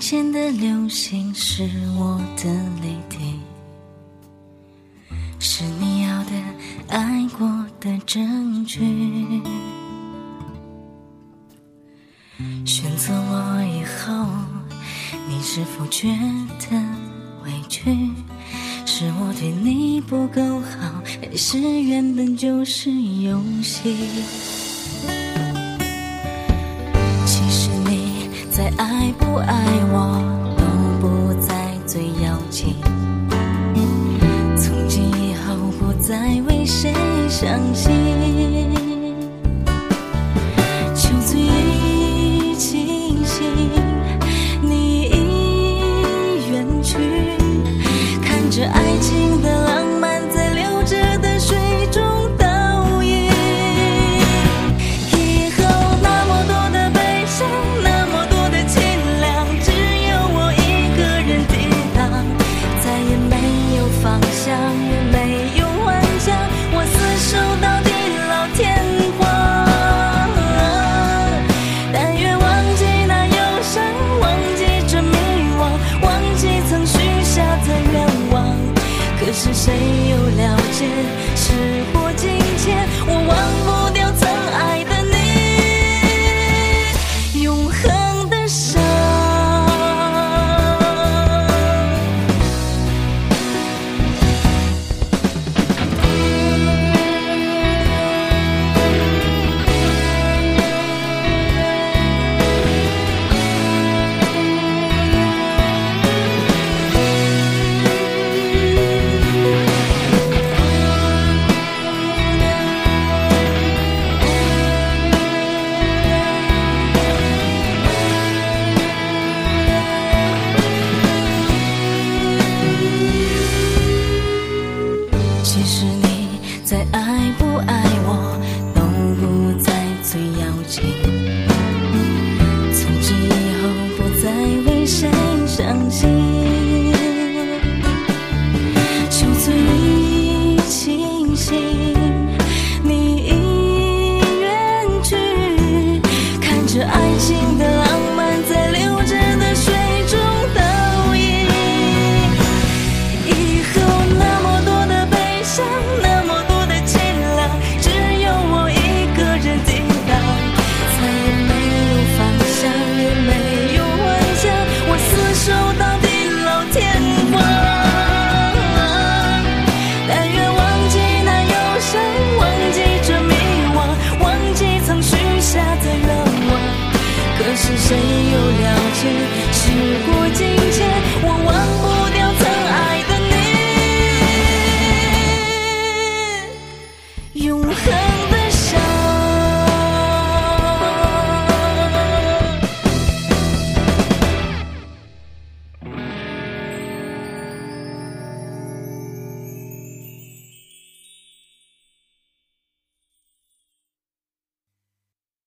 前的流星是我的泪滴，是你要的爱过的证据。选择我以后，你是否觉得委屈？是我对你不够好，还是原本就是游戏？其实你再爱不爱我都不再最要紧，从今以后不再为谁伤心。酒醉已清醒，你已远去，看着爱情的浪漫在流着的水中倒影。以后那么多的悲伤，那么多的凄凉，只有我一个人抵挡，再也没有方向，也没有幻想，我厮守到地老天荒。但愿忘记那忧伤，忘记这迷惘，忘记曾许下的愿望。可是谁又了解时过境迁，我忘不掉曾爱的你，永恒的伤。其实你再爱不爱